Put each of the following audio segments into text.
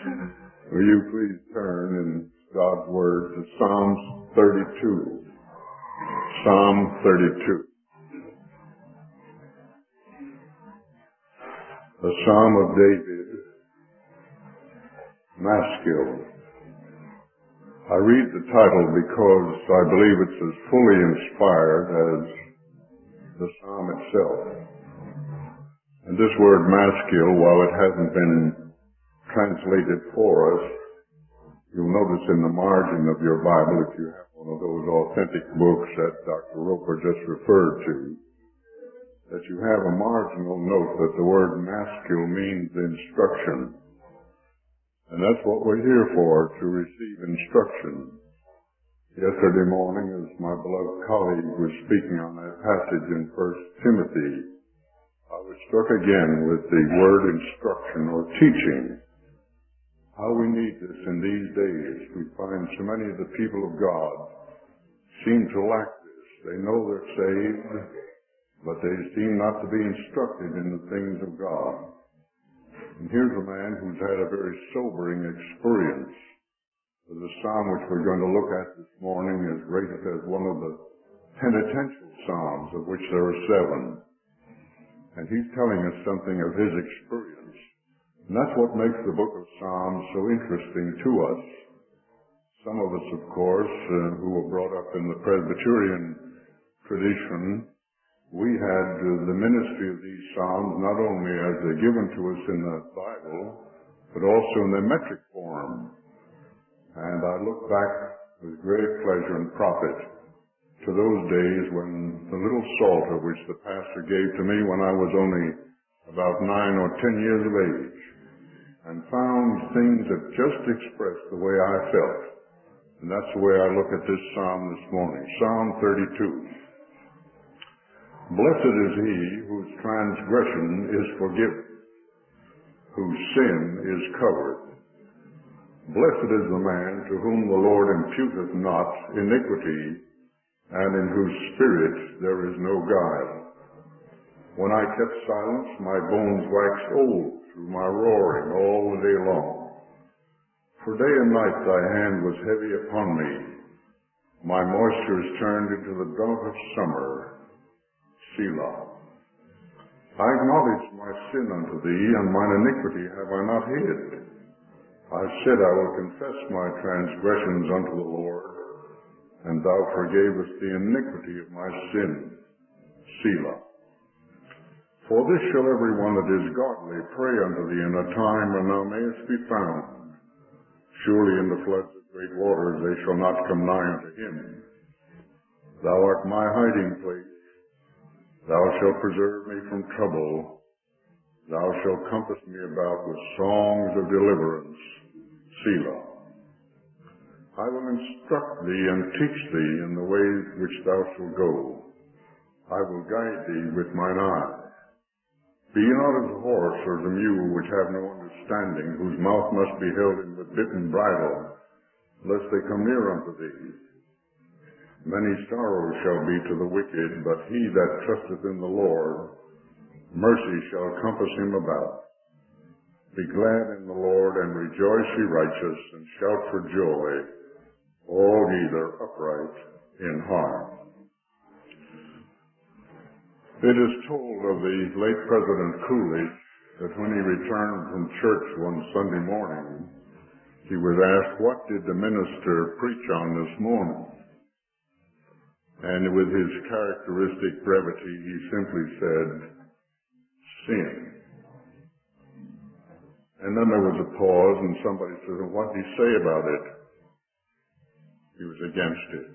Will you please turn in God's Word to Psalms 32. Psalm 32. A Psalm of David, Maskil. I read the title because I believe it's as fully inspired as the Psalm itself. And this word maskil, while it hasn't been translated for us, you'll notice in the margin of your Bible, if you have one of those authentic books that Dr. Roper just referred to, that you have a marginal note that the word maskil means instruction. And that's what we're here for, to receive instruction. Yesterday morning, as my beloved colleague was speaking on that passage in 1 Timothy, I was struck again with the word instruction or teaching. How we need this in these days. We find so many of the people of God seem to lack this. They know they're saved, but they seem not to be instructed in the things of God. And here's a man who's had a very sobering experience. The psalm which we're going to look at this morning is rated as one of the penitential psalms, of which there are 7. And he's telling us something of his experience. And that's what makes the book of Psalms so interesting to us. Some of us, of course, who were brought up in the Presbyterian tradition, we had the ministry of these Psalms not only as they're given to us in the Bible, but also in their metric form. And I look back with great pleasure and profit to those days when the little psalter which the pastor gave to me when I was only about 9 or 10 years of age, and found things that just expressed the way I felt. And that's the way I look at this psalm this morning. Psalm 32. Blessed is he whose transgression is forgiven, whose sin is covered. Blessed is the man to whom the Lord imputeth not iniquity, and in whose spirit there is no guile. When I kept silence, my bones waxed old through my roaring all the day long. For day and night thy hand was heavy upon me. My moisture is turned into the drought of summer. Selah. I acknowledge my sin unto thee, and mine iniquity have I not hid. I said, I will confess my transgressions unto the Lord, and thou forgavest the iniquity of my sin. Selah. For this shall every one that is godly pray unto thee in a time when thou mayest be found. Surely in the floods of great waters they shall not come nigh unto him. Thou art my hiding place. Thou shalt preserve me from trouble. Thou shalt compass me about with songs of deliverance. Selah. I will instruct thee and teach thee in the ways which thou shalt go. I will guide thee with mine eye. Be ye not as a horse or as a mule which have no understanding, whose mouth must be held in with bit and bridle, lest they come near unto thee. Many sorrows shall be to the wicked, but he that trusteth in the Lord, mercy shall compass him about. Be glad in the Lord, and rejoice, ye righteous, and shout for joy, all ye that are upright in heart. It is told of the late President Coolidge that when he returned from church one Sunday morning, he was asked, what did the minister preach on this morning? And with his characteristic brevity, he simply said, sin. And then there was a pause, and somebody said, well, what did he say about it? He was against it.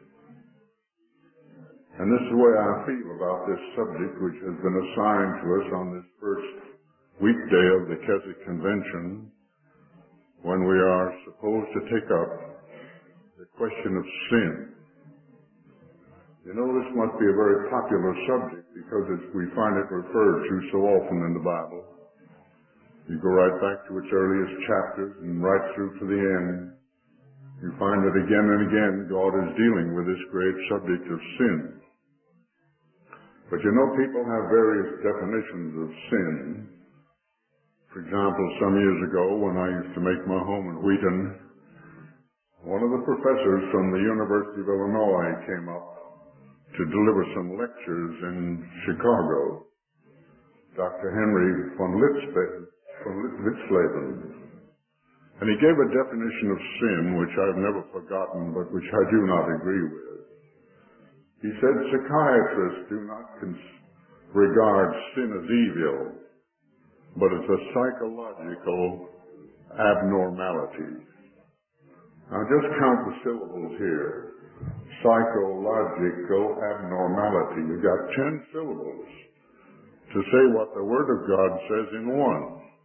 And this is the way I feel about this subject which has been assigned to us on this first weekday of the Keswick Convention, when we are supposed to take up the question of sin. You know, this must be a very popular subject because we find it referred to so often in the Bible. You go right back to its earliest chapters and right through to the end. You find that again and again God is dealing with this great subject of sin. But you know, people have various definitions of sin. For example, some years ago when I used to make my home in Wheaton, one of the professors from the University of Illinois came up to deliver some lectures in Chicago, Dr. Henry von Witzleben. And he gave a definition of sin, which I've never forgotten, but which I do not agree with. He said, psychiatrists do not regard sin as evil, but as a psychological abnormality. Now just count the syllables here. Psychological abnormality. You've got 10 syllables to say what the Word of God says in one.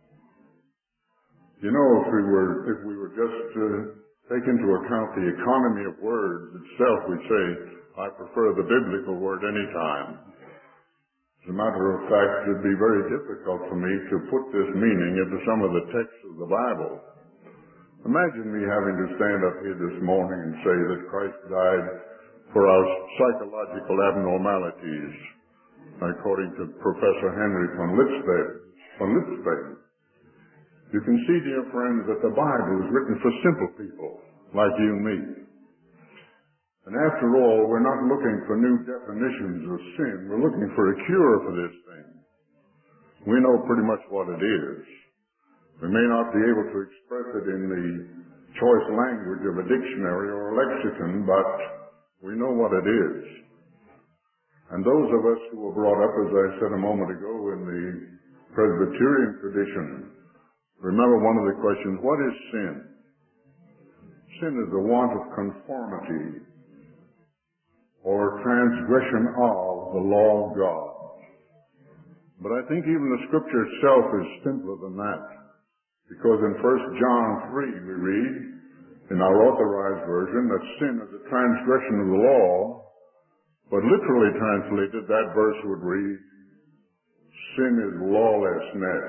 You know, if we were just to take into account the economy of words itself, we'd say, I prefer the biblical word any time. As a matter of fact, it would be very difficult for me to put this meaning into some of the texts of the Bible. Imagine me having to stand up here this morning and say that Christ died for our psychological abnormalities, according to Professor Henry von Witzleben. You can see, dear friends, that the Bible is written for simple people like you and me. And after all, we're not looking for new definitions of sin. We're looking for a cure for this thing. We know pretty much what it is. We may not be able to express it in the choice language of a dictionary or a lexicon, but we know what it is. And those of us who were brought up, as I said a moment ago, in the Presbyterian tradition, remember one of the questions, what is sin? Sin is the want of conformity or transgression of the law of God. But I think even the Scripture itself is simpler than that. Because in 1 John 3 we read, in our authorized version, that sin is a transgression of the law, but literally translated, that verse would read, sin is lawlessness.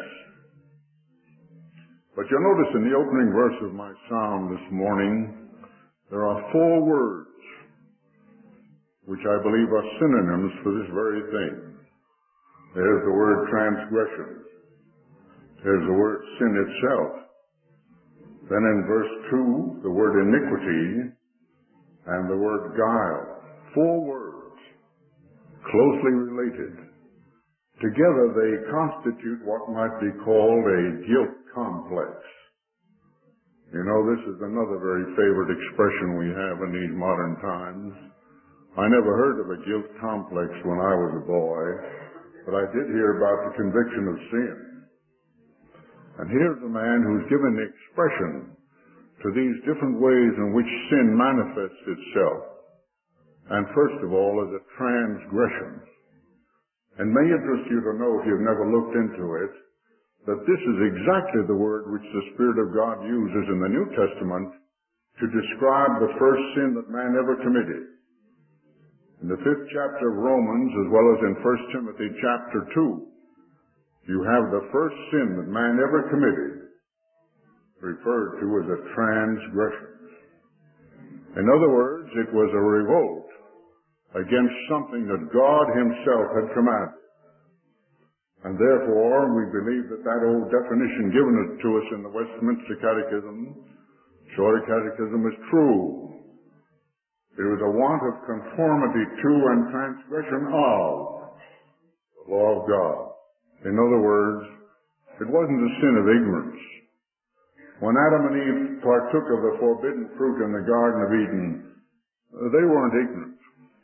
But you'll notice in the opening verse of my psalm this morning, there are 4 words which I believe are synonyms for this very thing. There's the word transgression. There's the word sin itself. Then in verse 2, the word iniquity and the word guile. 4 words, closely related. Together they constitute what might be called a guilt complex. You know, this is another very favorite expression we have in these modern times. I never heard of a guilt complex when I was a boy, but I did hear about the conviction of sin. And here's a man who's given the expression to these different ways in which sin manifests itself. And first of all, as a transgression. And may interest you to know, if you've never looked into it, that this is exactly the word which the Spirit of God uses in the New Testament to describe the first sin that man ever committed. In the 5th chapter of Romans, as well as in 1 Timothy chapter 2, you have the first sin that man ever committed referred to as a transgression. In other words, it was a revolt against something that God Himself had commanded. And therefore, we believe that that old definition given to us in the Westminster Catechism, Shorter Catechism, is true. It was a want of conformity to and transgression of the law of God. In other words, it wasn't a sin of ignorance. When Adam and Eve partook of the forbidden fruit in the Garden of Eden, they weren't ignorant.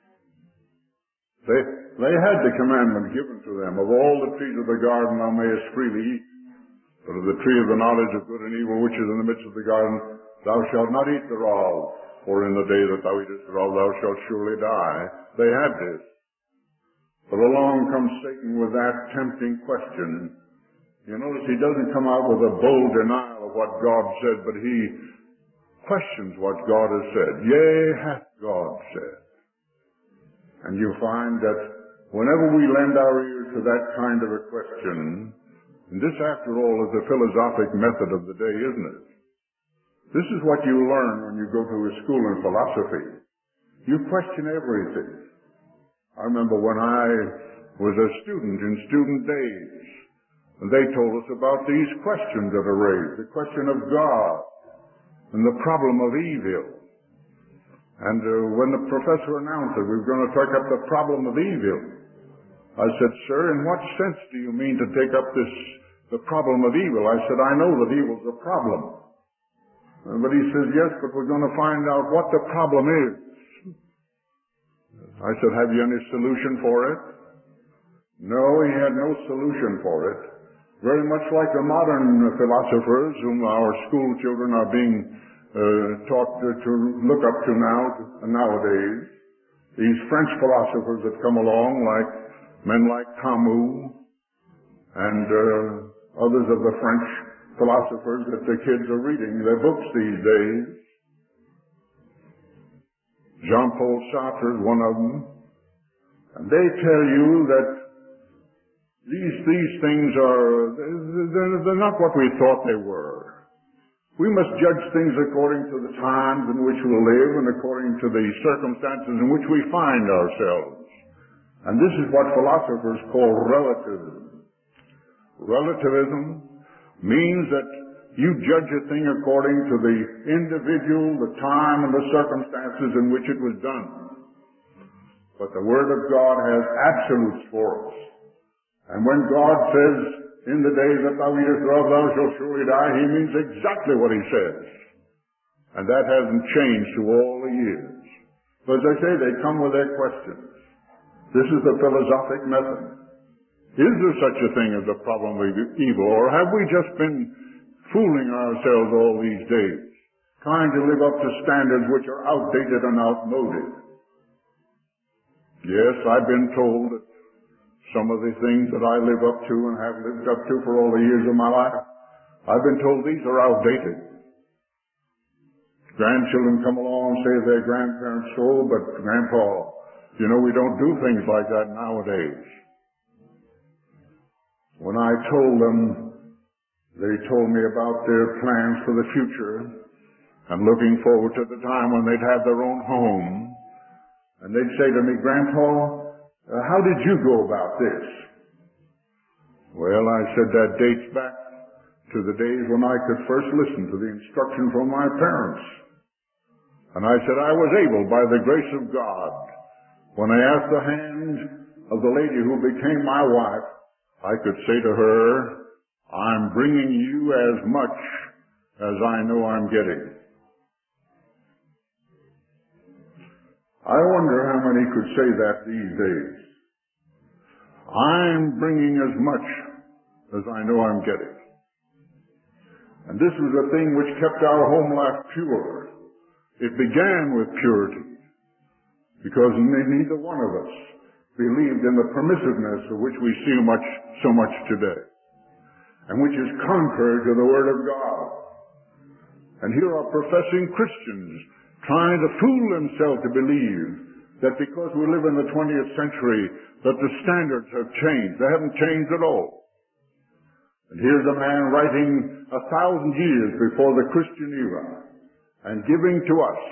They had the commandment given to them, of all the trees of the garden thou mayest freely eat, but of the tree of the knowledge of good and evil which is in the midst of the garden thou shalt not eat thereof, for in the day that thou eatest thereof thou shalt surely die. They had this. But along comes Satan with that tempting question. You notice he doesn't come out with a bold denial of what God said, but he questions what God has said. Yea, hath God said. And you find that whenever we lend our ears to that kind of a question, and this after all is the philosophic method of the day, isn't it? This is what you learn when you go to a school in philosophy. You question everything. I remember when I was a student in student days, And they told us about these questions that are raised, the question of God and the problem of evil. And when the professor announced that we were going to take up the problem of evil, I said, "Sir, in what sense do you mean to take up the problem of evil?" I said, "I know that evil's a problem." But he says, "Yes, but we're going to find out what the problem is." I said, "Have you any solution for it?" No, he had no solution for it. Very much like the modern philosophers whom our school children are being taught to look up to nowadays. These French philosophers that come along, like men like Camus and others of the French philosophers that the kids are reading their books these days. Jean-Paul Sartre is one of them. And they tell you that these things they're not what we thought they were. We must judge things according to the times in which we live and according to the circumstances in which we find ourselves. And this is what philosophers call relativism. Relativism means that you judge a thing according to the individual, the time, and the circumstances in which it was done. But the Word of God has absolutes for us. And when God says, "In the day that thou eatest thereof, thou shalt surely die," he means exactly what he says. And that hasn't changed through all the years. But as I say, they come with their questions. This is the philosophic method. Is there such a thing as a problem of evil, or have we just been fooling ourselves all these days, trying to live up to standards which are outdated and outmoded? Yes, I've been told that some of the things that I live up to and have lived up to for all the years of my life, I've been told these are outdated. Grandchildren come along and say to their grandparents, "Oh, but Grandpa, you know, we don't do things like that nowadays." When I told them, they told me about their plans for the future and looking forward to the time when they'd have their own home. And they'd say to me, "Grandpa, how did you go about this?" Well, I said, that dates back to the days when I could first listen to the instruction from my parents. And I said, I was able, by the grace of God, when I asked the hand of the lady who became my wife, I could say to her, "I'm bringing you as much as I know I'm getting." I wonder how many could say that these days. I'm bringing as much as I know I'm getting. And this was the thing which kept our home life pure. It began with purity, because neither one of us believed in the permissiveness of which we see so much today, and which is contrary to the Word of God. And here are professing Christians trying to fool themselves to believe that because we live in the 20th century that the standards have changed. They haven't changed at all. And here's a man writing 1,000 years before the Christian era and giving to us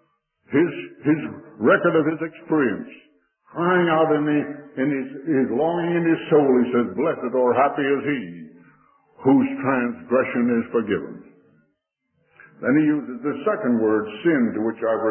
his record of his experience, crying out in his longing in his soul. He says, "Blessed or happy is he whose transgression is forgiven." Then he uses the second word, sin, to which I've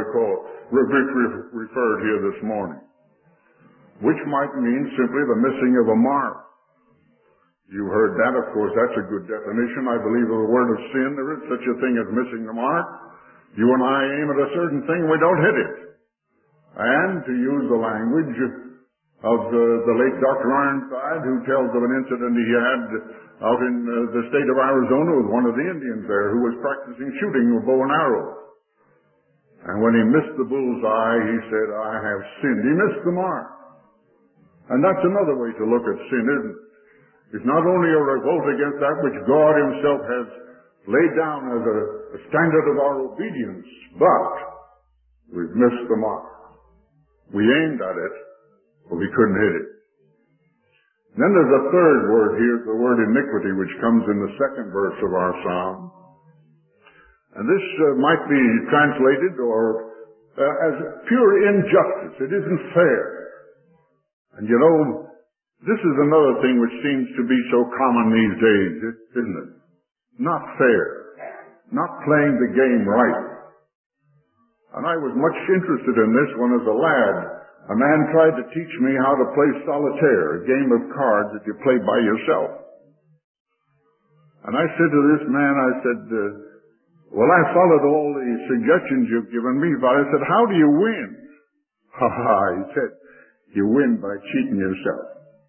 referred here this morning, which might mean simply the missing of a mark. You heard that, of course. That's a good definition, I believe, of the word of sin. There is such a thing as missing the mark. You and I aim at a certain thing, we don't hit it. And to use the language of the late Dr. Ironside, who tells of an incident he had out in the state of Arizona with one of the Indians there who was practicing shooting with bow and arrow. And when he missed the bullseye, he said, "I have sinned." He missed the mark. And that's another way to look at sin, isn't it? It's not only a revolt against that which God himself has laid down as a standard of our obedience, but we've missed the mark. We aimed at it, but we couldn't hit it. Then there's a third word here, the word iniquity, which comes in the second verse of our psalm. And this might be translated as pure injustice. It isn't fair. And you know, This is another thing which seems to be so common these days, isn't it? Not fair. Not playing the game right. And I was much interested in this when as a lad, a man tried to teach me how to play solitaire, a game of cards that you play by yourself. And I said to this man, I said, well, I followed all the suggestions you've given me, but I said, how do you win? Ha ha, he said, you win by cheating yourself.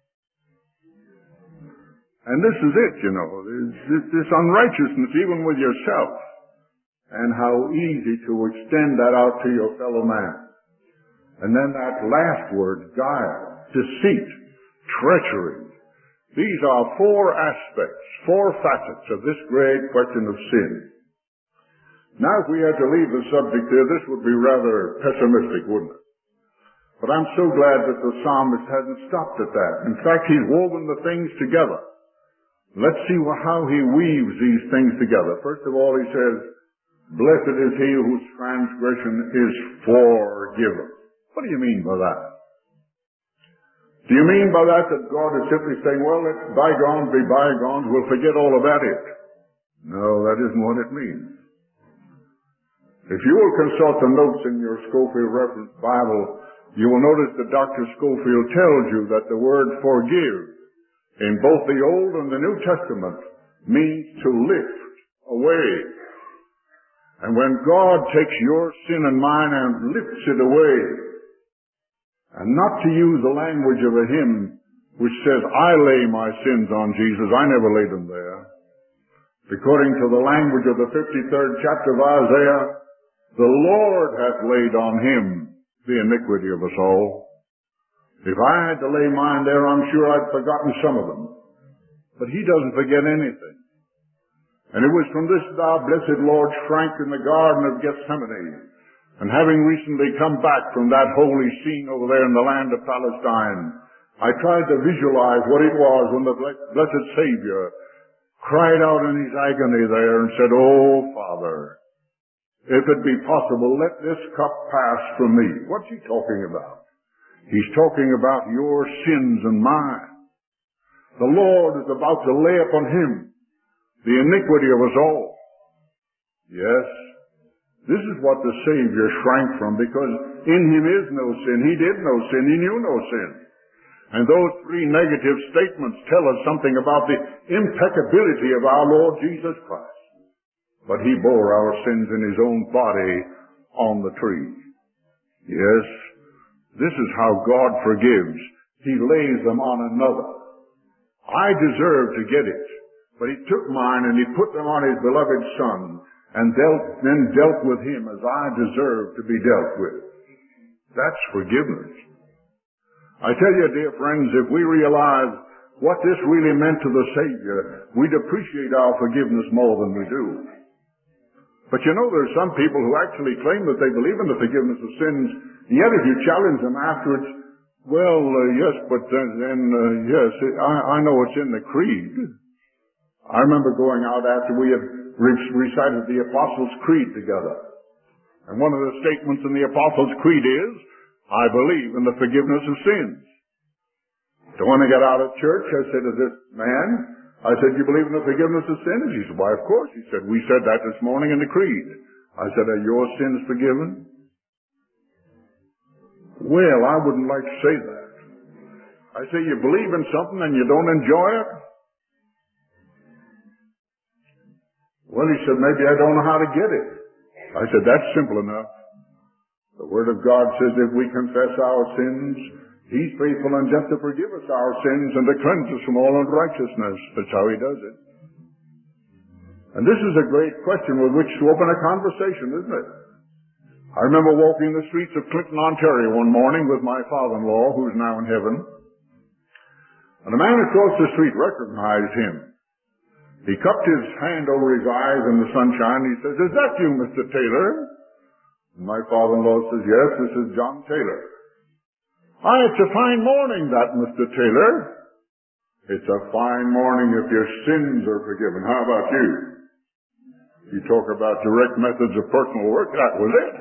And this is it, you know, this unrighteousness even with yourself, and how easy to extend that out to your fellow man. And then that last word, guile, deceit, treachery. These are four aspects, four facets of this great question of sin. Now, if we had to leave the subject there, this would be rather pessimistic, wouldn't it? But I'm so glad that the psalmist hasn't stopped at that. In fact, he's woven the things together. Let's see how he weaves these things together. First of all, he says, blessed is he whose transgression is forgiven. What do you mean by that? Do you mean by that God is simply saying, well, let bygones be bygones, we'll forget all about it? No, that isn't what it means. If you will consult the notes in your Scofield Reference Bible, you will notice that Dr. Scofield tells you that the word forgive in both the Old and the New Testament means to lift away. And when God takes your sin and mine and lifts it away, and not to use the language of a hymn which says, I lay my sins on Jesus, I never laid them there. According to the language of the 53rd chapter of Isaiah, the Lord hath laid on him the iniquity of us all. If I had to lay mine there, I'm sure I'd forgotten some of them. But he doesn't forget anything. And it was from this thou blessed Lord shrank in the Garden of Gethsemane. And having recently come back from that holy scene over there in the land of Palestine, I tried to visualize what it was when the blessed Savior cried out in his agony there and said, oh, Father, if it be possible, let this cup pass from me. What's he talking about? He's talking about your sins and mine. The Lord is about to lay upon him the iniquity of us all. Yes, this is what the Savior shrank from, because in him is no sin. He did no sin. He knew no sin. And those three negative statements tell us something about the impeccability of our Lord Jesus Christ. But he bore our sins in his own body on the tree. Yes, this is how God forgives. He lays them on another. I deserve to get it, but he took mine and he put them on his beloved Son, and then dealt with him as I deserve to be dealt with. That's forgiveness. I tell you, dear friends, if we realize what this really meant to the Savior, we'd appreciate our forgiveness more than we do. But you know, there's some people who actually claim that they believe in the forgiveness of sins, and yet if you challenge them afterwards, well, yes, but yes, I know it's in the creed. I remember going out after we had recited the Apostles' Creed together. And one of the statements in the Apostles' Creed is, I believe in the forgiveness of sins. So when I got out of church, I said to this man, I said, you believe in the forgiveness of sins? He said, why, of course. He said, we said that this morning in the Creed. I said, are your sins forgiven? Well, I wouldn't like to say that. I say, you believe in something and you don't enjoy it? Well, he said, maybe I don't know how to get it. I said, that's simple enough. The Word of God says if we confess our sins, he's faithful and just to forgive us our sins and to cleanse us from all unrighteousness. That's how he does it. And this is a great question with which to open a conversation, isn't it? I remember walking the streets of Clinton, Ontario one morning with my father-in-law, who's now in heaven. And a man across the street recognized him. He cupped his hand over his eyes in the sunshine. He says, is that you, Mr. Taylor? And my father-in-law says, yes, this is John Taylor. It's a fine morning, that, Mr. Taylor. It's a fine morning if your sins are forgiven. How about you? You talk about direct methods of personal work. That was it.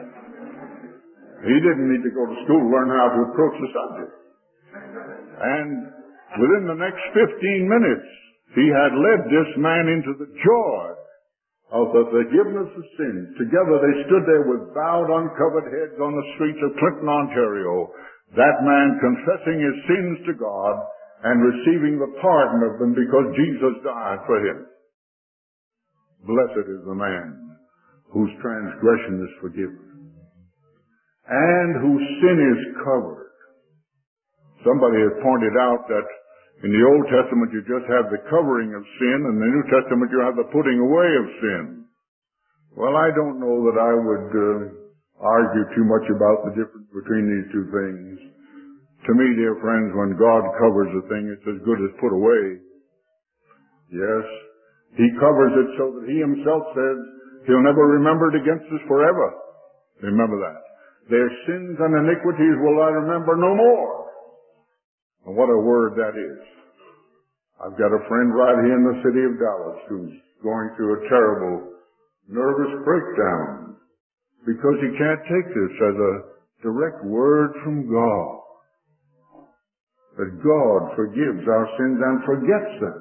He didn't need to go to school to learn how to approach the subject. And Within the next 15 minutes, he had led this man into the joy of the forgiveness of sins. Together they stood there with bowed, uncovered heads on the streets of Clinton, Ontario, that man confessing his sins to God and receiving the pardon of them because Jesus died for him. Blessed is the man whose transgression is forgiven and whose sin is covered. Somebody had pointed out that in the Old Testament you just have the covering of sin, and in the New Testament you have the putting away of sin. Well, I don't know that I would argue too much about the difference between these two things. To me, dear friends, when God covers a thing, it's as good as put away. Yes, He covers it so that He Himself says He'll never remember it against us forever. Remember that. Their sins and iniquities will I remember no more. And what a word that is. I've got a friend right here in the city of Dallas who's going through a terrible nervous breakdown because he can't take this as a direct word from God. That God forgives our sins and forgets them.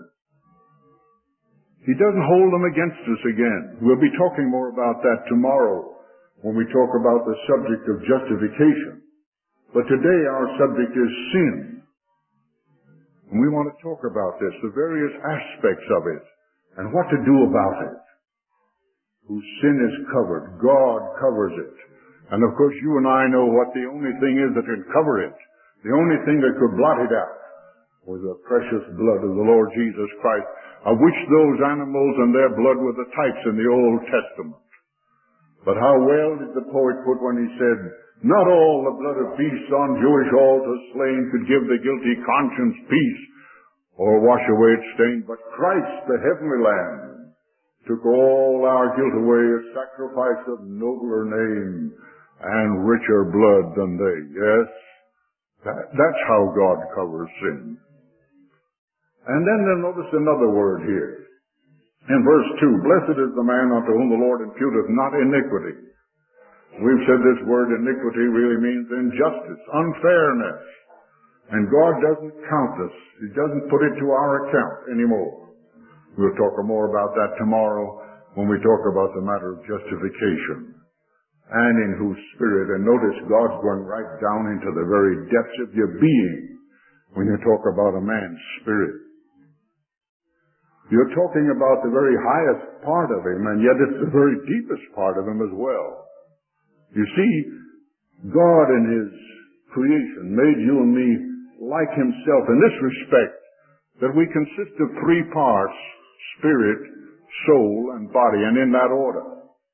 He doesn't hold them against us again. We'll be talking more about that tomorrow when we talk about the subject of justification. But today our subject is sin. And we want to talk about this, the various aspects of it, and what to do about it. Whose sin is covered. God covers it. And of course you and I know what the only thing is that can cover it. The only thing that could blot it out was the precious blood of the Lord Jesus Christ, of which those animals and their blood were the types in the Old Testament. But how well did the poet put when he said, not all the blood of beasts on Jewish altars slain could give the guilty conscience peace or wash away its stain, but Christ, the heavenly Lamb, took all our guilt away, a sacrifice of nobler name and richer blood than they. Yes, that's how God covers sin. And then notice another word here. In verse 2, blessed is the man unto whom the Lord imputeth not iniquity. We've said this word iniquity really means injustice, unfairness. And God doesn't count us. He doesn't put it to our account anymore. We'll talk more about that tomorrow when we talk about the matter of justification. And in whose spirit, and notice God's going right down into the very depths of your being when you talk about a man's spirit. You're talking about the very highest part of him, and yet it's the very deepest part of him as well. You see, God in His creation made you and me like Himself in this respect, that we consist of three parts, spirit, soul, and body, and in that order.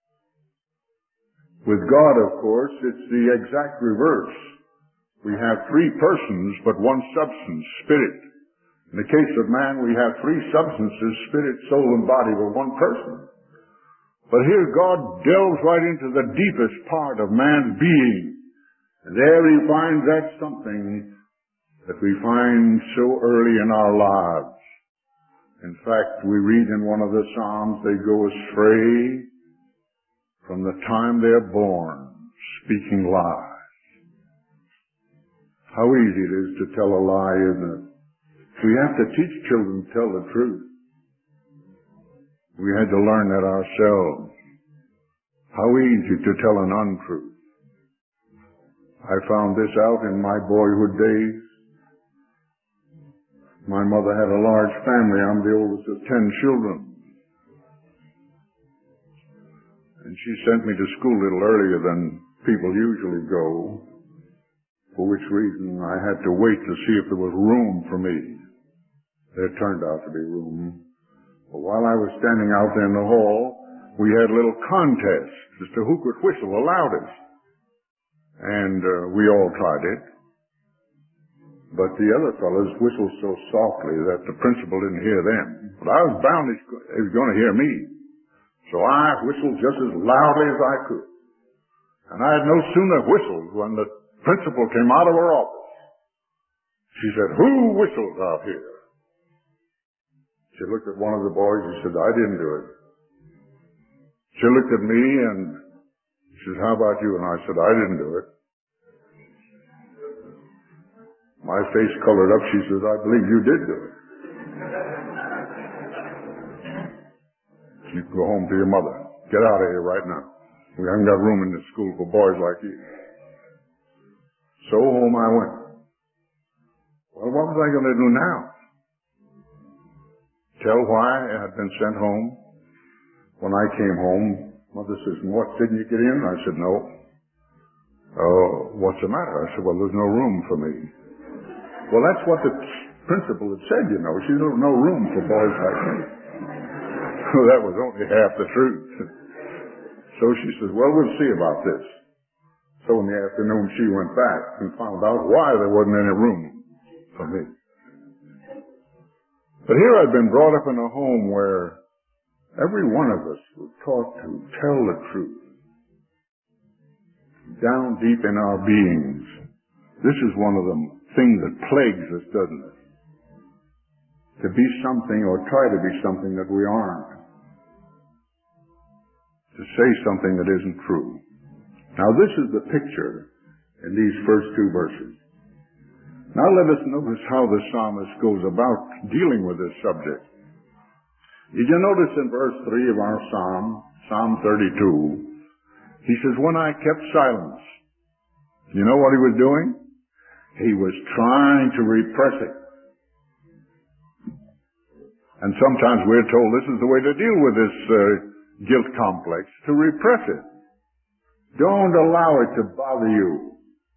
With God, of course, it's the exact reverse. We have three persons, but one substance, spirit. In the case of man, we have three substances, spirit, soul, and body, with one person. But here God delves right into the deepest part of man's being. And there He finds that something that we find so early in our lives. In fact, we read in one of the Psalms, they go astray from the time they're born, speaking lies. How easy it is to tell a lie, isn't it? We have to teach children to tell the truth. We had to learn that ourselves. How easy to tell an untruth. I found this out in my boyhood days. My mother had a large family. I'm the oldest of 10 children. And she sent me to school a little earlier than people usually go, for which reason I had to wait to see if there was room for me. There turned out to be room. But while I was standing out there in the hall, we had a little contest as to who could whistle the loudest. And we all tried it. But the other fellows whistled so softly that the principal didn't hear them. But I was bound he was going to hear me. So I whistled just as loudly as I could. And I had no sooner whistled when the principal came out of her office. She said, "Who whistled out here?" She looked at one of the boys and said, "I didn't do it." She looked at me and she said, "How about you?" And I said, "I didn't do it." My face colored up. She says, I believe you did do it. You can go home to your mother. Get out of here right now. We haven't got room in this school for boys like you. So home I went. Well, what was I going to do now? Tell why I had been sent home? When I came home, Mother says, what, didn't you get in? I said, no. Oh, what's the matter? I said, well, there's no room for me. Well, that's what the principal had said, you know. She said, no room for boys like me. Well, that was only half the truth. So she says, well, we'll see about this. So in the afternoon, she went back and found out why there wasn't any room for me. But here I've been brought up in a home where every one of us was taught to tell the truth. Down deep in our beings. This is one of the things that plagues us, doesn't it? To be something or try to be something that we aren't. To say something that isn't true. Now this is the picture in these first two verses. Now let us notice how the psalmist goes about dealing with this subject. Did you notice in verse 3 of our psalm, Psalm 32, he says, when I kept silence. You know what he was doing? He was trying to repress it. And sometimes we're told this is the way to deal with this guilt complex, to repress it. Don't allow it to bother you.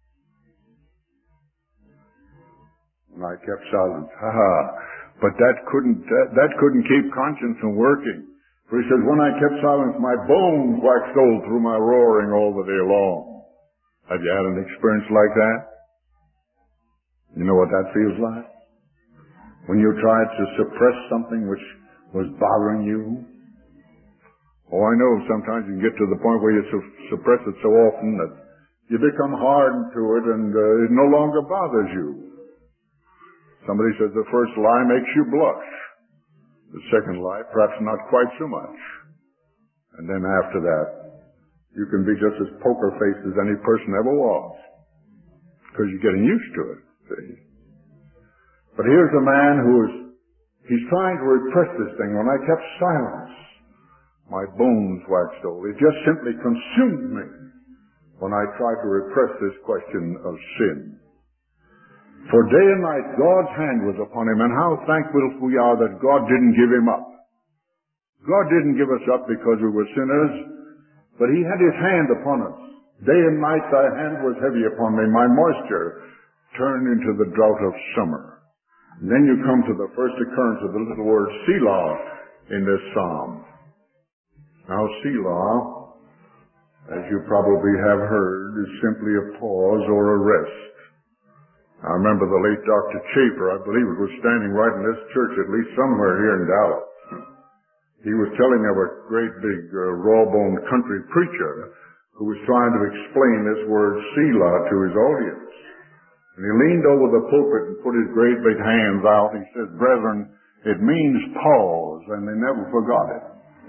And I kept silent. But that couldn't keep conscience from working. For he says, when I kept silence, my bones waxed old through my roaring all the day long. Have you had an experience like that? You know what that feels like? When you tried to suppress something which was bothering you? Oh, I know sometimes you can get to the point where you suppress it so often that you become hardened to it and it no longer bothers you. Somebody says the first lie makes you blush. The second lie, perhaps not quite so much. And then after that, you can be just as poker-faced as any person ever was. Because you're getting used to it, see. But here's a man he's trying to repress this thing. When I kept silence, my bones waxed old. It just simply consumed me when I tried to repress this question of sin. For day and night, God's hand was upon him, and how thankful we are that God didn't give him up. God didn't give us up because we were sinners, but he had his hand upon us. Day and night, thy hand was heavy upon me. My moisture turned into the drought of summer. And then you come to the first occurrence of the little word Selah in this psalm. Now, Selah, as you probably have heard, is simply a pause or a rest. I remember the late Dr. Chafer, I believe it was standing right in this church, at least somewhere here in Dallas. He was telling of a great big raw-boned country preacher who was trying to explain this word Selah to his audience. And he leaned over the pulpit and put his great big hands out. He said, brethren, it means pause, and they never forgot it.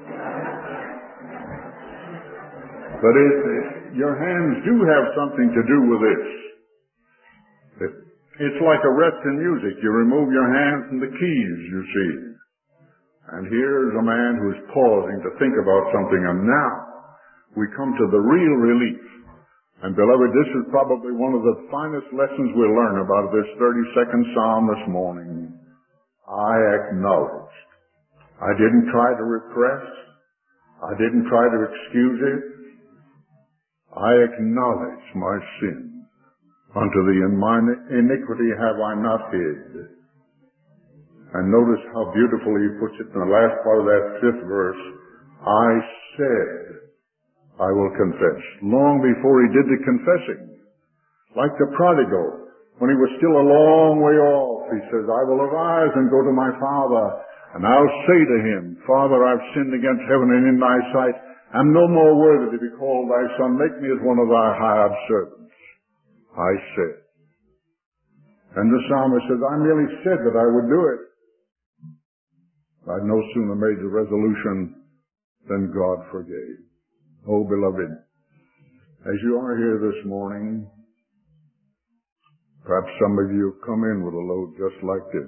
But your hands do have something to do with this. It's like a rest in music. You remove your hands from the keys, you see. And here's a man who's pausing to think about something, and now we come to the real relief. And beloved, this is probably one of the finest lessons we'll learn about this 32nd Psalm this morning. I acknowledged. I didn't try to repress. I didn't try to excuse it. I acknowledge my sin. Unto thee in mine iniquity have I not hid. And notice how beautifully he puts it in the last part of that 5th verse. I said, I will confess. Long before he did the confessing. Like the prodigal, when he was still a long way off, he says, I will arise and go to my father, and I'll say to him, Father, I've sinned against heaven and in thy sight. I'm no more worthy to be called thy son. Make me as one of thy hired servants. I said. And the psalmist says, I merely said that I would do it. I'd no sooner made the resolution than God forgave. Oh, beloved, as you are here this morning, Perhaps some of you have come in with a load just like this.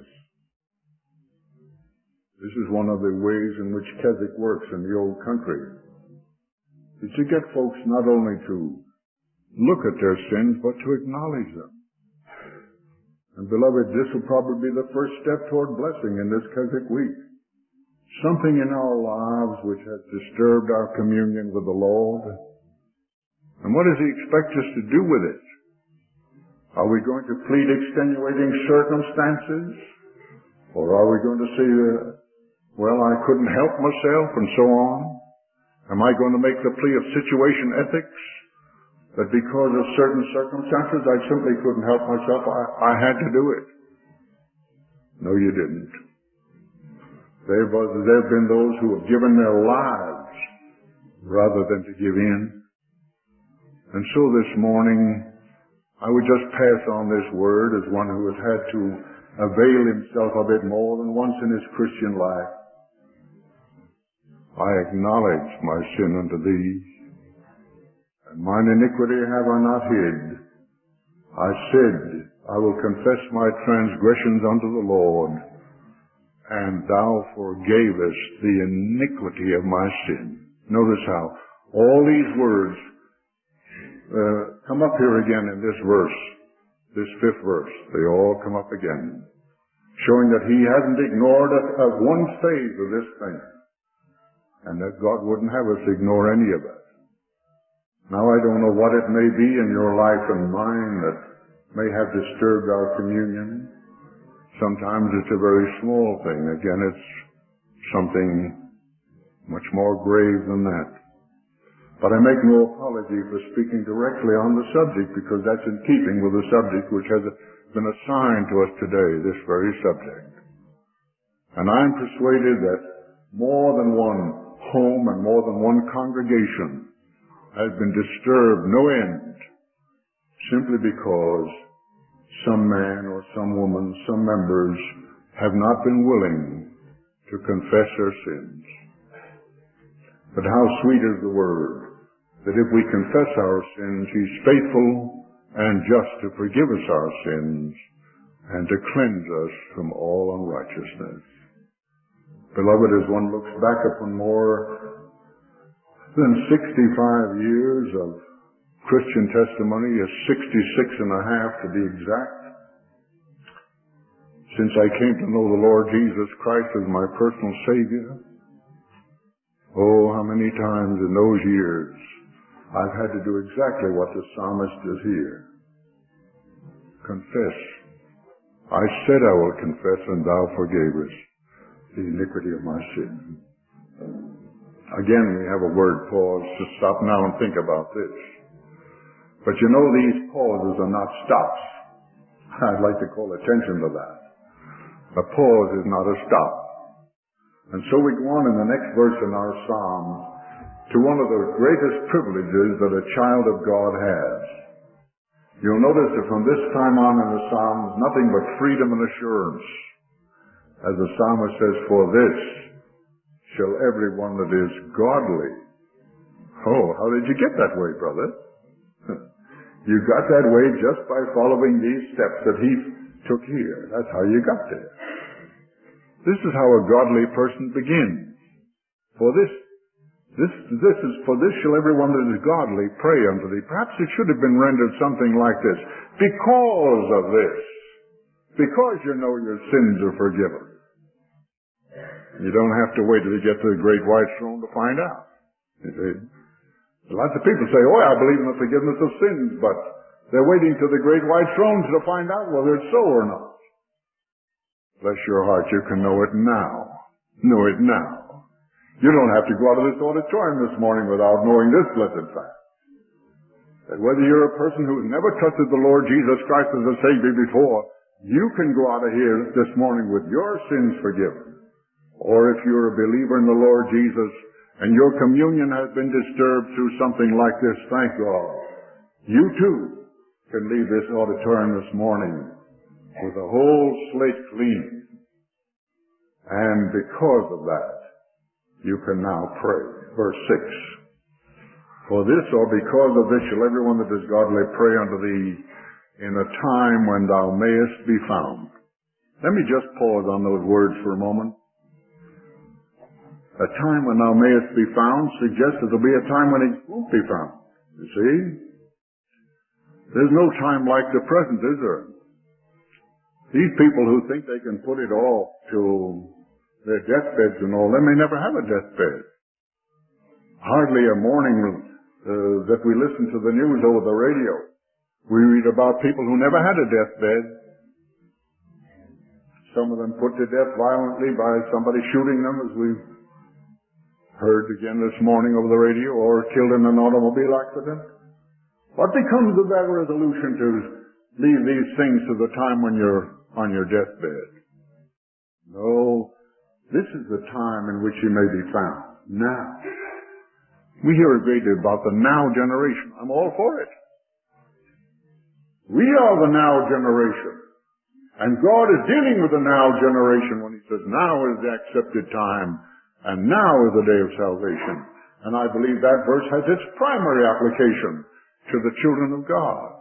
This is one of the ways in which Keswick works in the old country. Is to get folks not only to look at their sins, but to acknowledge them. And beloved, this will probably be the first step toward blessing in this Keswick week. Something in our lives which has disturbed our communion with the Lord. And what does He expect us to do with it? Are we going to plead extenuating circumstances? Or are we going to say, well, I couldn't help myself and so on? Am I going to make the plea of situation ethics? That because of certain circumstances I simply couldn't help myself, I had to do it. No, you didn't. There have been those who have given their lives rather than to give in. And so this morning, I would just pass on this word as one who has had to avail himself of it more than once in his Christian life. I acknowledge my sin unto thee, and mine iniquity have I not hid. I said, I will confess my transgressions unto the Lord, and thou forgavest the iniquity of my sin. Notice how all these words come up here again in this verse, this 5th verse. They all come up again, showing that He hasn't ignored one phase of this thing, and that God wouldn't have us ignore any of it. Now, I don't know what it may be in your life and mine that may have disturbed our communion. Sometimes it's a very small thing. Again, it's something much more grave than that. But I make no apology for speaking directly on the subject, because that's in keeping with the subject which has been assigned to us today, this very subject. And I'm persuaded that more than one home and more than one congregation has been disturbed no end, simply because some man or some woman, some members have not been willing to confess their sins. But how sweet is the word that if we confess our sins, He's faithful and just to forgive us our sins and to cleanse us from all unrighteousness. Beloved, as one looks back upon more than 65 years of Christian testimony, 66 and a half to be exact, since I came to know the Lord Jesus Christ as my personal Savior, oh, how many times in those years I've had to do exactly what the psalmist does here. Confess. I said I will confess, and thou forgavest the iniquity of my sin. Again, we have a word pause to stop now and think about this. But you know, these pauses are not stops. I'd like to call attention to that. A pause is not a stop. And so we go on in the next verse in our psalm to one of the greatest privileges that a child of God has. You'll notice that from this time on in the Psalms, nothing but freedom and assurance. As the psalmist says, for this shall everyone that is godly. Oh, how did you get that way, brother? You got that way just by following these steps that he took here. That's how you got there. This is how a godly person begins. For this shall everyone that is godly pray unto thee. Perhaps it should have been rendered something like this. Because of this. Because you know your sins are forgiven. You don't have to wait till you get to the great white throne to find out. You see? Lots of people say, oh, I believe in the forgiveness of sins, but they're waiting till the great white throne to find out whether it's so or not. Bless your heart, you can know it now. Know it now. You don't have to go out of this auditorium this morning without knowing this blessed fact. That whether you're a person who's never trusted the Lord Jesus Christ as a Savior before, you can go out of here this morning with your sins forgiven. Or if you're a believer in the Lord Jesus and your communion has been disturbed through something like this, thank God, you too can leave this auditorium this morning with a whole slate clean. And because of that, you can now pray. Verse 6. For this or because of this shall everyone that is godly pray unto thee. in a time when thou mayest be found. Let me just pause on those words for a moment. A time when thou mayest be found suggests that there'll be a time when he won't be found. You see? There's no time like the present, is there? These people who think they can put it off to their deathbeds and all, they may never have a deathbed. Hardly a morning that we listen to the news over the radio, we read about people who never had a deathbed. Some of them put to death violently by somebody shooting them, as we've heard again this morning over the radio, or killed in an automobile accident. What becomes of that resolution to leave these things to the time when you're on your deathbed? No, this is the time in which you may be found. Now. We hear a great deal about the now generation. I'm all for it. We are the now generation. And God is dealing with the now generation when he says, now is the accepted time, and now is the day of salvation. And I believe that verse has its primary application to the children of God.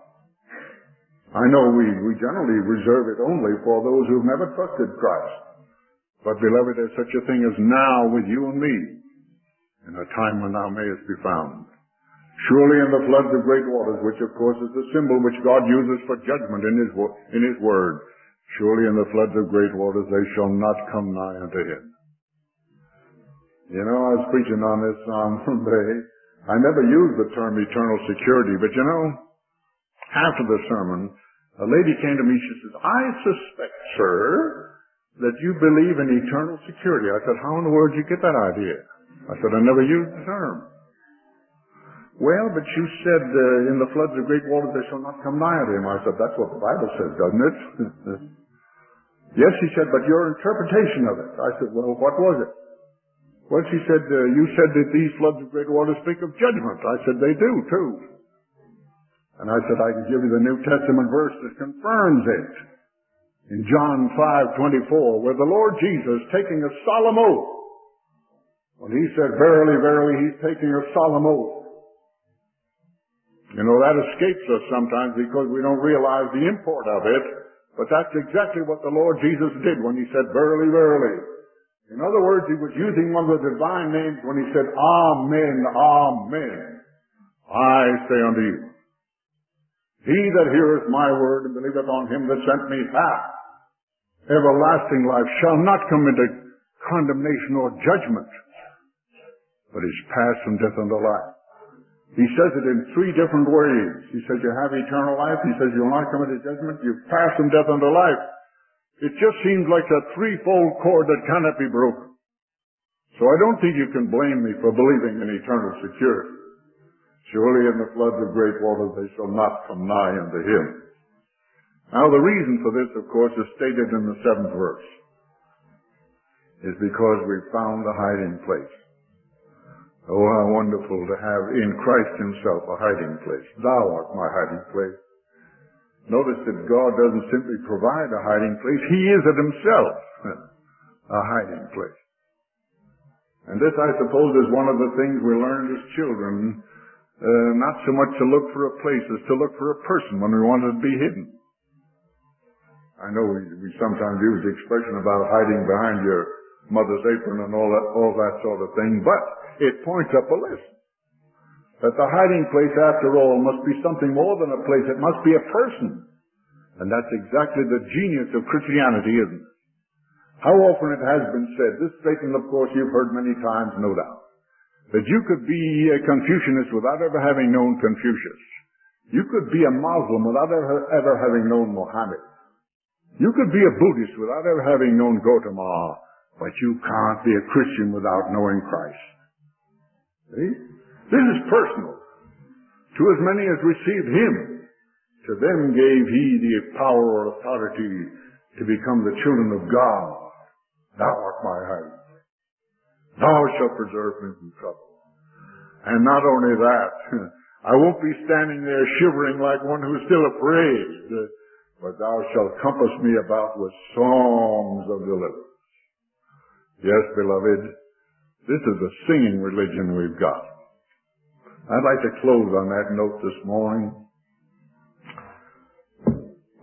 I know we generally reserve it only for those who've never trusted Christ. But beloved, there's such a thing as now with you and me, in a time when thou mayest be found. Surely in the floods of great waters, which of course is the symbol which God uses for judgment in his word, surely in the floods of great waters they shall not come nigh unto him. You know, I was preaching on this one day. I never used the term eternal security, but you know, after the sermon, a lady came to me, she says, I suspect, sir, that you believe in eternal security. I said, how in the world did you get that idea? I said, I never used the term. Well, but you said in the floods of great waters they shall not come nigh unto him. I said, that's what the Bible says, doesn't it? Yes, she said, but your interpretation of it. I said, well, what was it? Well, she said, you said that these floods of great waters speak of judgment. I said, they do, too. And I said, I can give you the New Testament verse that confirms it. In John 5:24, where the Lord Jesus, taking a solemn oath, when he said, verily, verily, he's taking a solemn oath. You know, that escapes us sometimes because we don't realize the import of it. But that's exactly what the Lord Jesus did when he said, verily, verily. In other words, he was using one of the divine names when he said, Amen, Amen. I say unto you, he that heareth my word and believeth on him that sent me hath everlasting life, shall not come into condemnation or judgment, but is passed from death unto life. He says it in three different ways. He says you have eternal life. He says you'll not come into judgment. You've passed from death unto life. It just seems like a threefold cord that cannot be broken. So I don't think you can blame me for believing in eternal security. Surely in the floods of great waters they shall not come nigh unto him. Now the reason for this, of course, is stated in the 7th verse. Is because we've found a hiding place. Oh, how wonderful to have in Christ himself a hiding place. Thou art my hiding place. Notice that God doesn't simply provide a hiding place. He is it himself, a hiding place. And this, I suppose, is one of the things we learned as children, not so much to look for a place as to look for a person when we wanted to be hidden. I know we sometimes use the expression about hiding behind your mother's apron and all that sort of thing, but it points up a list. That the hiding place, after all, must be something more than a place. It must be a person. And that's exactly the genius of Christianity, isn't it? How often it has been said, this statement, of course, you've heard many times, no doubt, that you could be a Confucianist without ever having known Confucius. You could be a Muslim without ever having known Mohammed. You could be a Buddhist without ever having known Gautama, but you can't be a Christian without knowing Christ. See? This is personal. To as many as received him, to them gave he the power or authority to become the children of God. Thou art my hiding place. Thou shalt preserve me from trouble. And not only that, I won't be standing there shivering like one who's still afraid, but thou shalt compass me about with songs of deliverance. Yes, beloved, this is a singing religion we've got. I'd like to close on that note this morning.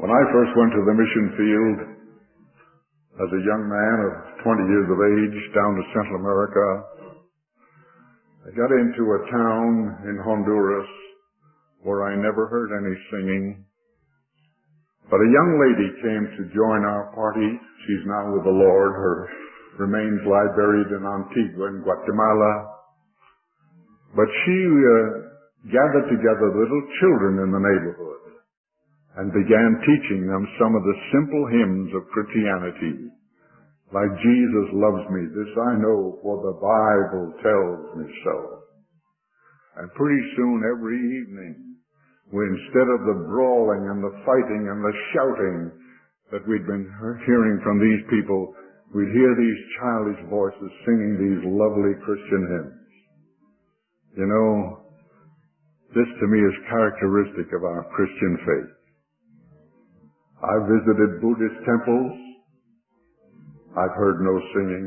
When I first went to the mission field as a young man of 20 years of age down to Central America, I got into a town in Honduras where I never heard any singing. But a young lady came to join our party. She's now with the Lord. Her remains lie buried in Antigua in Guatemala. But she gathered together little children in the neighborhood and began teaching them some of the simple hymns of Christianity, like Jesus loves me, this I know, for the Bible tells me so. And pretty soon every evening, instead of the brawling and the fighting and the shouting that we'd been hearing from these people, we'd hear these childish voices singing these lovely Christian hymns. You know, this to me is characteristic of our Christian faith. I've visited Buddhist temples. I've heard no singing.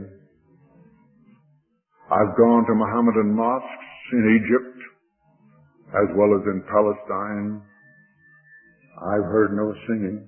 I've gone to Mohammedan mosques in Egypt as well as in Palestine. I've heard no singing.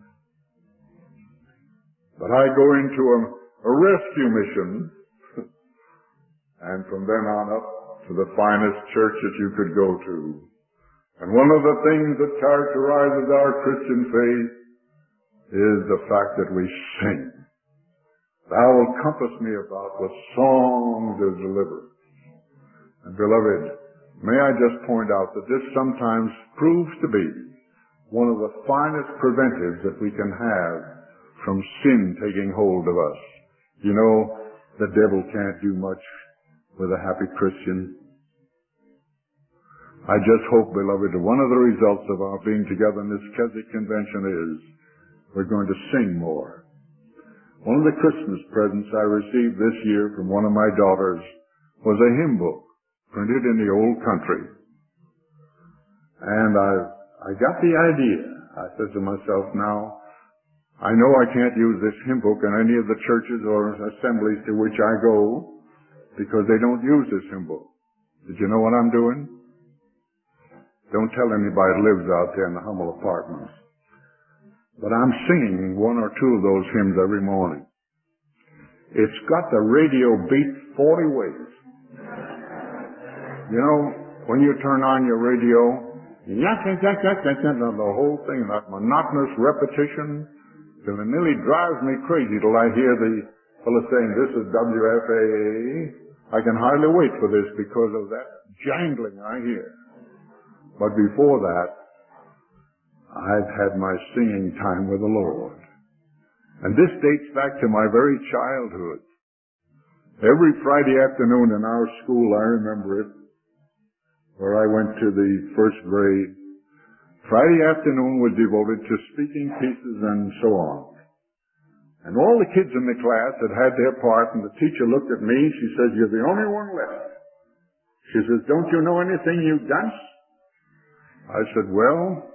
But I go into a rescue mission, and from then on up to the finest church that you could go to. And one of the things that characterizes our Christian faith is the fact that we sing. Thou wilt compass me about with songs of deliverance. And beloved, may I just point out that this sometimes proves to be one of the finest preventives that we can have from sin taking hold of us. You know, the devil can't do much with a happy Christian. I just hope, beloved, that one of the results of our being together in this Keswick convention is we're going to sing more. One of the Christmas presents I received this year from one of my daughters was a hymn book printed in the old country. And I got the idea. I said to myself, now, I know I can't use this hymn book in any of the churches or assemblies to which I go because they don't use this hymn book. Did you know what I'm doing? Don't tell anybody that lives out there in the humble apartments. But I'm singing one or two of those hymns every morning. It's got the radio beat 40 ways. You know, when you turn on your radio, the whole thing, that monotonous repetition, till it nearly drives me crazy till I hear the fellow saying, this is WFAA. I can hardly wait for this because of that jangling I hear. But before that, I've had my singing time with the Lord. And this dates back to my very childhood. Every Friday afternoon in our school, I remember it, where I went to the first grade, Friday afternoon was devoted to speaking pieces and so on. And all the kids in the class had had their part, and the teacher looked at me. She says, you're the only one left. She says, don't you know anything, you dunce? I said, well,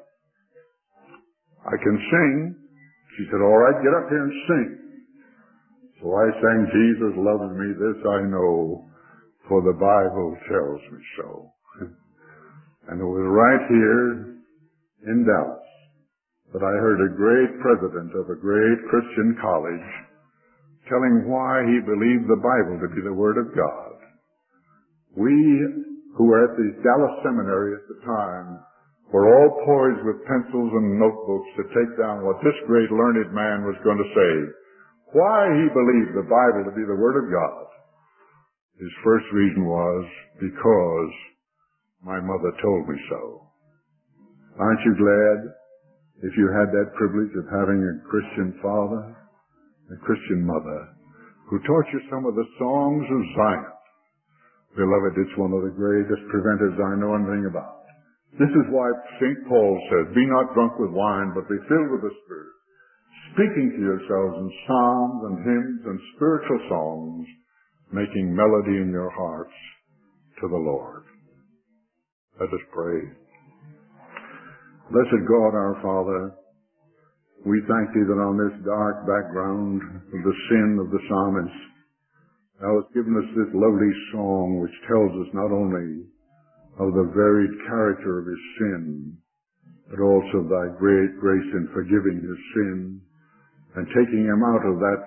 I can sing. She said, all right, get up here and sing. So I sang, Jesus loves me, this I know, for the Bible tells me so. And it was right here in Dallas that I heard a great president of a great Christian college telling why he believed the Bible to be the Word of God. We who were at the Dallas Seminary at the time were all poised with pencils and notebooks to take down what this great learned man was going to say. Why he believed the Bible to be the Word of God. His first reason was because my mother told me so. Aren't you glad if you had that privilege of having a Christian father, a Christian mother, who taught you some of the songs of Zion? Beloved, it's one of the greatest preventers I know anything about. This is why St. Paul says, be not drunk with wine, but be filled with the Spirit, speaking to yourselves in psalms and hymns and spiritual songs, making melody in your hearts to the Lord. Let us pray. Blessed God, our Father, we thank Thee that on this dark background of the sin of the psalmist, Thou hast given us this lovely song which tells us not only of the varied character of his sin, but also thy great grace in forgiving his sin and taking him out of that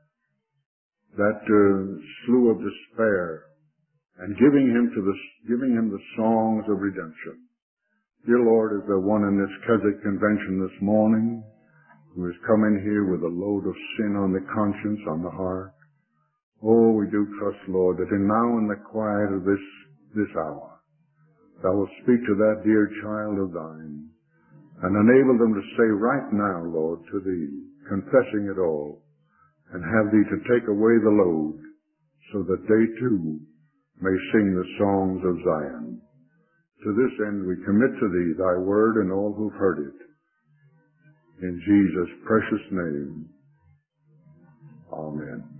slough of despair and giving him the songs of redemption. Dear Lord, is there one in this Keswick convention this morning who has come in here with a load of sin on the conscience, on the heart? Oh, we do trust, Lord, that now in the quiet of this hour, thou wilt speak to that dear child of thine and enable them to say right now, Lord, to thee, confessing it all, and have thee to take away the load so that they too may sing the songs of Zion. To this end we commit to thee thy word and all who've heard it. In Jesus' precious name, amen.